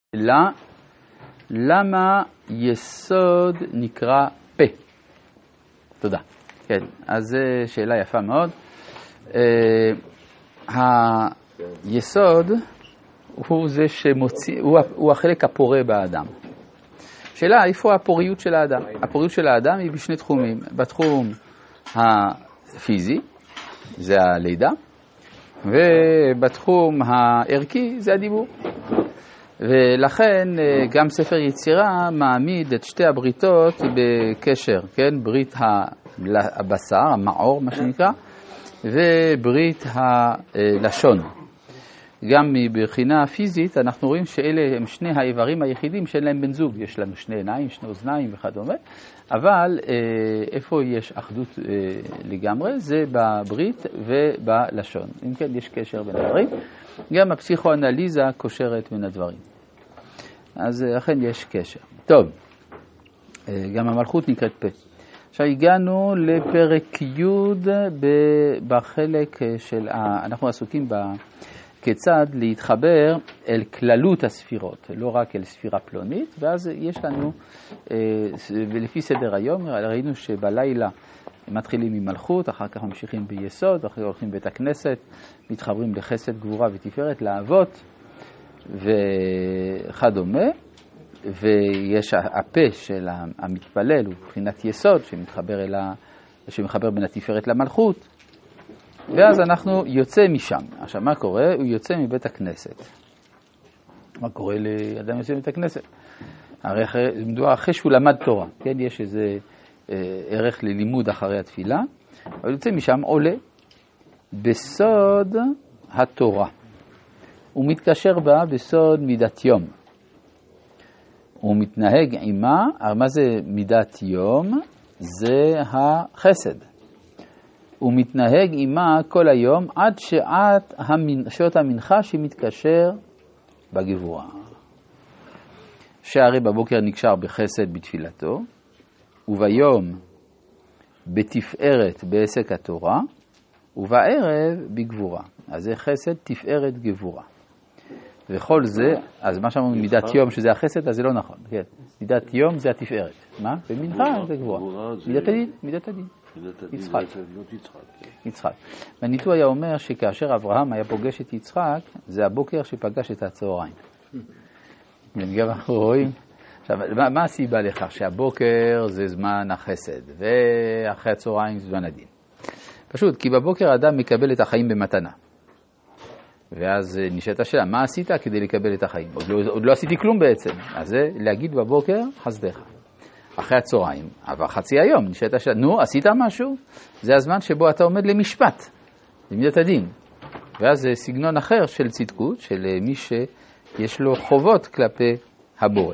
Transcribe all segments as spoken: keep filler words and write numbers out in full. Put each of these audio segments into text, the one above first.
לה, למה יסוד נקרא פה? תודה. כן, אז זו שאלה יפה מאוד. Uh, היסוד הוא זה שמוציא, הוא, הוא החלק הפורה באדם. שאלה, איפה הפוריות של האדם? הפוריות של האדם היא בשני תחומים. בתחום הפיזי, זה הלידה, ובתחום הערכי, זה הדיבור. ולכן גם ספר יצירה מעמיד את שתי הבריתות בקשר, כן? ברית הבשר, המעור, מה שנקרא, וברית הלשון. גם מבחינה פיזית אנחנו רואים שאלה הם שני האיברים היחידים שאין להם בן זוג. יש לנו שני עיניים, שני אוזניים וכדומה, אבל איפה יש אחדות לגמרי? זה בברית ובלשון. אם כן, יש קשר בין הדברים. גם הפסיכואנליזה קושרת בין הדברים. אז אכן יש קשר. טוב, גם המלכות נקראת פה. עכשיו הגענו לפרק י' בחלק של, אנחנו עסוקים בכיצד להתחבר אל כללות הספירות, לא רק אל ספירה פלונית, ואז יש לנו, ולפי סדר היום, ראינו שבלילה מתחילים עם מלכות, אחר כך ממשיכים ביסוד, אחר כך הולכים בית הכנסת, מתחברים לחסד, גבורה ותפארת, לאבות וכדומה, ויש הפה של המתפלל, הוא מבחינת יסוד, שמתחבר, אל ה... שמחבר בין התפארת למלכות, ואז אנחנו יוצא משם. עכשיו, מה קורה? הוא יוצא מבית הכנסת. מה קורה לאדם יוצא מבית הכנסת? הרי מדובר אחרי שהוא למד תורה, כן? יש איזה ערך ללימוד אחרי התפילה, אבל יוצא משם עולה בסוד התורה. הוא מתקשר בה בסוד מידת יום. הוא מתנהג עימה, מה זה מידת יום? זה החסד. הוא מתנהג עימה כל היום עד שעת המנ... שעות המנחה שמתקשר בגבורה. שהרי בבוקר נקשר בחסד בתפילתו, וביום בתפארת בעסק התורה, ובערב בגבורה. אז זה חסד, תפארת, גבורה. וכל זה, אז מה שאמרנו מידת יום שזה החסד, אז זה לא נכון. כן. מידת יום זה התפארת. מה? ומנחה זה גבורה. מידת הדין, מידת הדין. יצחק. יצחק. והניתוח היה אומר שכאשר אברהם היה פוגש את יצחק, זה הבוקר שפגש את הצהריים. גם אנחנו רואים, עכשיו, מה, מה הסיבה לכך? שהבוקר זה זמן החסד, ואחרי הצהריים זה זמן הדין. פשוט, כי בבוקר האדם מקבל את החיים במתנה. ואז נשאלת השאלה, מה עשית כדי לקבל את החיים? עוד לא, עוד לא עשיתי כלום בעצם. אז זה להגיד בבוקר, חסדך. אחרי הצהריים, אבל חצי היום, נשאלת השאלה, נו, עשית משהו? זה הזמן שבו אתה עומד למשפט, למידת הדין. ואז זה סגנון אחר של צדקות, של מי שיש לו חובות כלפי הבורא.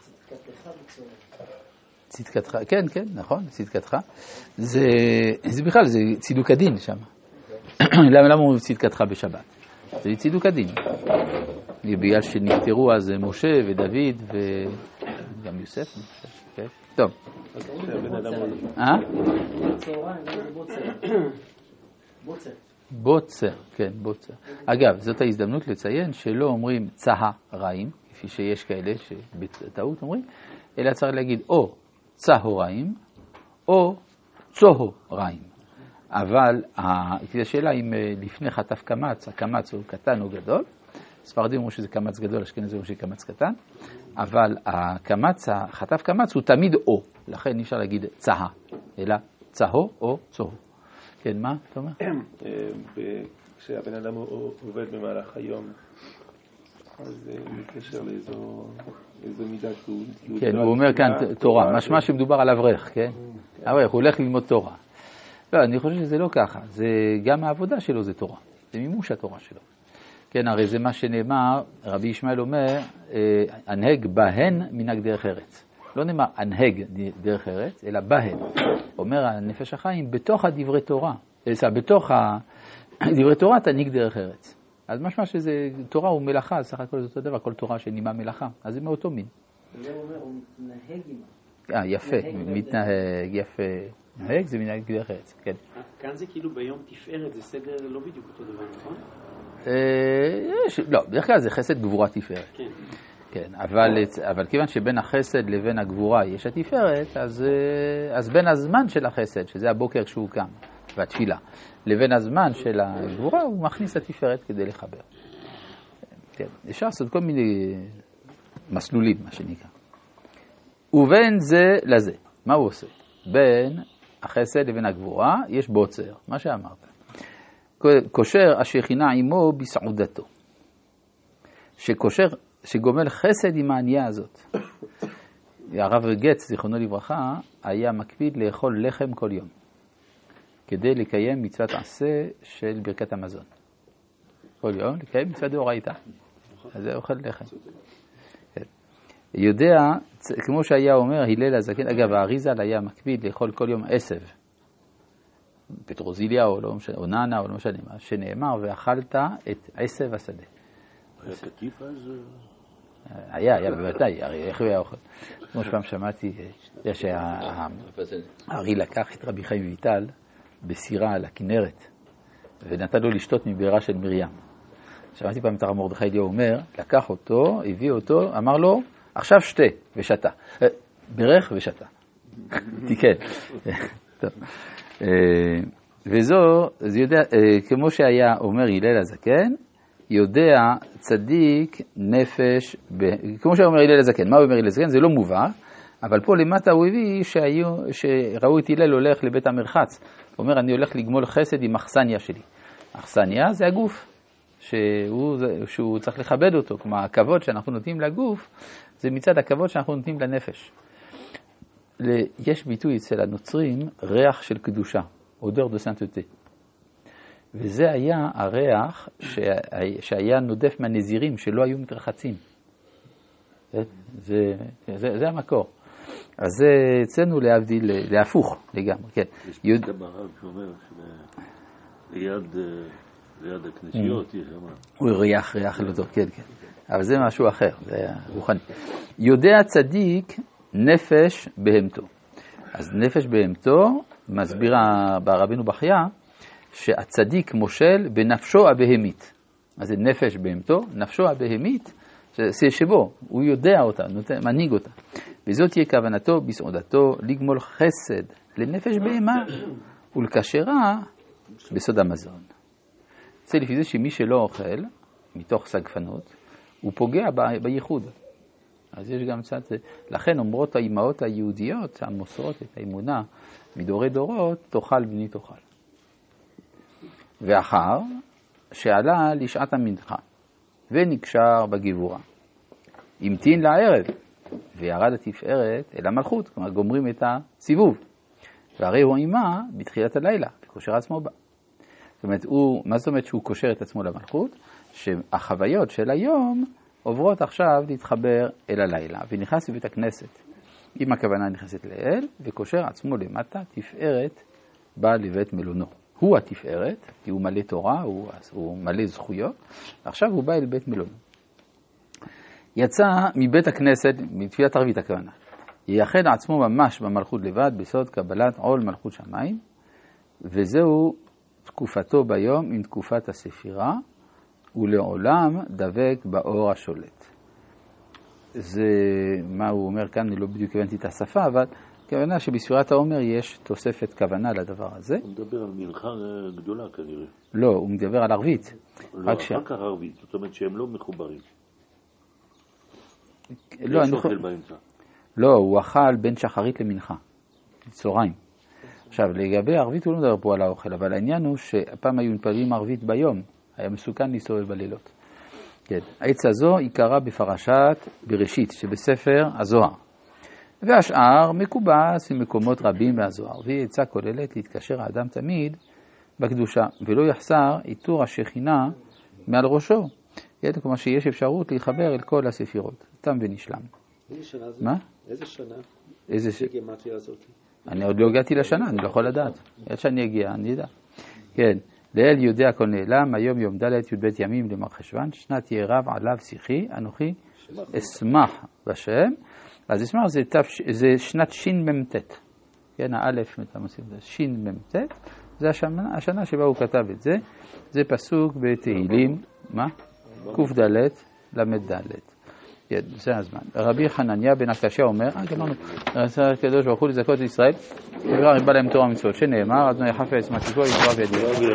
צדקתך, כן, כן, נכון, צדקתך. זה, זה בכלל, זה צידוק הדין שם. למה, למה אומרים צדקתך בשבת? זה צידוק הדין. בגלל שנפטרו אז משה ודוד וגם יוסף. כן? טוב. אה? בוצר. בוצר, כן, בוצר. אגב, זאת ההזדמנות לציין שלא אומרים צהריים, כפי שיש כאלה שבטעות אומרים, אלא צריך להגיד או צהריים או צהריים. אבל השאלה אם לפני חטף קמץ, הקמץ הוא קטן או גדול, ספרדים אומרים שזה קמץ גדול, אשכנזים אומרים שזה קמץ קטן, אבל הקמץ, חטף קמץ הוא תמיד או, לכן אי אפשר להגיד צהה, אלא צהו או צהו. כן, מה אתה אומר? כשהבן אדם עובד במהלך היום, אז מתקשר לאיזו מידת הוא... כן, הוא אומר כאן תורה, משמע שמדובר על אברך, כן? אברך, הוא הולך ללמוד תורה. לא, אני חושב שזה לא ככה, זה גם העבודה שלו זה תורה, זה מימוש התורה שלו. כן, הרי זה מה שנאמר, רבי ישמעאל אומר, הנהג בהן מנהג דרך ארץ. לא נאמר הנהג דרך ארץ, אלא בהן. אומר הנפש החיים, בתוך הדברי תורה, בתוך הדברי תורה תנהיג דרך ארץ. אז משמע שזה תורה ומלאכה, אז סך הכל זה אותו דבר, כל תורה שנימה מלאכה, אז זה מאותו מין. זה אומר, הוא מתנהג עם... אה, יפה, מתנהג, יפה. נהג זה מנהג דרך ארץ, כן. כאן זה כאילו ביום תפארת, זה סדר לא בדיוק אותו דבר, נכון? לא, בדרך כלל זה חסד גבורה תפארת. כן. כן, אבל, אבל כיוון שבין החסד לבין הגבורה יש התפארת, אז, אז בין הזמן של החסד, שזה הבוקר כשהוא קם, והתפילה, לבין הזמן של הגבורה, הוא מכניס התפארת כדי לחבר. כן, אפשר לעשות כל מיני מסלולים, מה שנקרא. ובין זה לזה, מה הוא עושה? בין החסד לבין הגבורה יש בוצר, מה שאמרת. קושר השכינה עמו בסעודתו. שקושר, שגומל חסד עם הענייה הזאת. הרב גץ, זיכרונו לברכה, היה מקפיד לאכול לחם כל יום, כדי לקיים מצוות עשה של ברכת המזון. כל יום לקיים מצוות דאורייתא. אז זה אוכל לחם. יודע, כמו שהיה אומר הלל הזקן, אגב, האריז"ל היה מקפיד לאכול כל יום עשב. פטרוזיליה או, לא משנה, או נענה או לא משנה מה, שנאמר, ואכלת את עשב השדה. היה קטיף אז? היה, היה בוודאי, הרי איך הוא היה אוכל? כמו שפעם שמעתי, שהארי לקח את רבי חיים ויטל בסירה על הכנרת, ונתן לו לשתות מבירה של מרים. שמעתי פעם את הרב מרדכי אליהו אומר, לקח אותו, הביא אותו, אמר לו, עכשיו שתה ושתה. ברך ושתה. תיקן. טוב. וזו, זה יודע, כמו שהיה אומר הלל הזקן, יודע צדיק נפש, ב... כמו שאומר הלל הזקן, מה הוא אומר הלל הזקן? זה לא מובא, אבל פה למטה הוא הביא שהיו, שראו את הלל הולך לבית המרחץ. הוא אומר, אני הולך לגמול חסד עם אכסניה שלי. אכסניה זה הגוף, שהוא, שהוא צריך לכבד אותו, כמו הכבוד שאנחנו נותנים לגוף, זה מצד הכבוד שאנחנו נותנים לנפש. יש ביטוי אצל הנוצרים, ריח של קדושה, odeur de sainteté. וזה היה הריח שהיה נודף מהנזירים שלא היו מתרחצים. זה, זה, זה, זה המקור. אז זה אצלנו להבדיל, להפוך לגמרי, כן. יש יוד... גם הרב שאומר שליד ליד הכנסיות יש אמר. הוא ריח, ריח לא טוב, כן, כן. אבל זה משהו אחר, זה רוחני. יודע צדיק נפש בהמתו. אז נפש בהמתו, מסבירה ברבינו בחיה, שהצדיק מושל בנפשו הבהמית. אז זה נפש בהמתו, נפשו הבהמית, זה שבו, הוא יודע אותה, מנהיג אותה. וזאת תהיה כוונתו בסעודתו לגמול חסד לנפש בהמה ולקשרה בסוד המזון. זה לפי זה שמי שלא אוכל, מתוך סגפנות, הוא פוגע בייחוד. אז יש גם קצת, לכן אומרות האימהות היהודיות המוסרות את האמונה מדורי דורות, תאכל בני תאכל. ואחר שעלה לשעת המנחה ונקשר בגבורה, המתין לערב וירד התפארת אל המלכות, כלומר גומרים את הסיבוב, והרי הוא אימה בתחילת הלילה וקושר עצמו בה. זאת אומרת, הוא, מה זאת אומרת שהוא קושר את עצמו למלכות? שהחוויות של היום עוברות עכשיו להתחבר אל הלילה, ונכנס לבית הכנסת. אם הכוונה נכנסת לאל, וקושר עצמו למטה, תפארת בא לבית מלונו. הוא התפארת, כי הוא מלא תורה, הוא, הוא מלא זכויות, עכשיו הוא בא אל בית מלונו. יצא מבית הכנסת, מתפילת ערבית הכוונה, ייחד עצמו ממש במלכות לבד, בסוד קבלת עול מלכות שמיים, וזהו תקופתו ביום עם תקופת הספירה, ולעולם דבק באור השולט. זה מה הוא אומר כאן, אני לא בדיוק הבנתי את השפה, אבל כוונה שבספירת העומר יש תוספת כוונה לדבר הזה. הוא מדבר על מנחה גדולה כנראה. לא, הוא מדבר על ערבית. לא, אחר כך ערבית, זאת אומרת שהם לא מחוברים. לא, יש אוכל באמצע. לא, הוא אכל בין שחרית למנחה, צהריים. עכשיו, לגבי ערבית הוא לא מדבר פה על האוכל, אבל העניין הוא שפעם היו מתפללים ערבית ביום, היה מסוכן להסתובב בלילות. כן, העץ הזו היא קרה בפרשת בראשית, שבספר הזוהר. והשאר מקובס במקומות רבים מהזוהר, והיא עצה כוללת להתקשר האדם תמיד בקדושה, ולא יחסר איתור השכינה מעל ראשו. כן, כלומר שיש אפשרות להתחבר אל כל הספירות, תם ונשלם. איזה שנה זה? מה? איזה שנה? איזה ש... גמטריה הזאת? אני עוד לא הגעתי לשנה, אני לא יכול לדעת. עד שאני אגיע, אני יודע. כן, לאל יודע כל נעלם, היום יום ד' י"ב ימים למר חשוון, שנת יהיה רב עליו שיחי, אנוכי אשמח בשם. אז אשמח זה, תפ... זה שנת שין ממתת. כן, האלף, שין ממתת. זה השנה, השנה שבה הוא כתב את זה. זה פסוק בתהילים, מה? קוף ד' למד ד'. כן, זה הזמן. רבי חנניה בן עקשיא אומר, אה, גמרנו, רצה הקדוש ברוך הוא לזכות את ישראל, דבר ריבה להם תורה ומצוות, שנאמר, אדוני חפץ מצוותו ישמור וידיעו.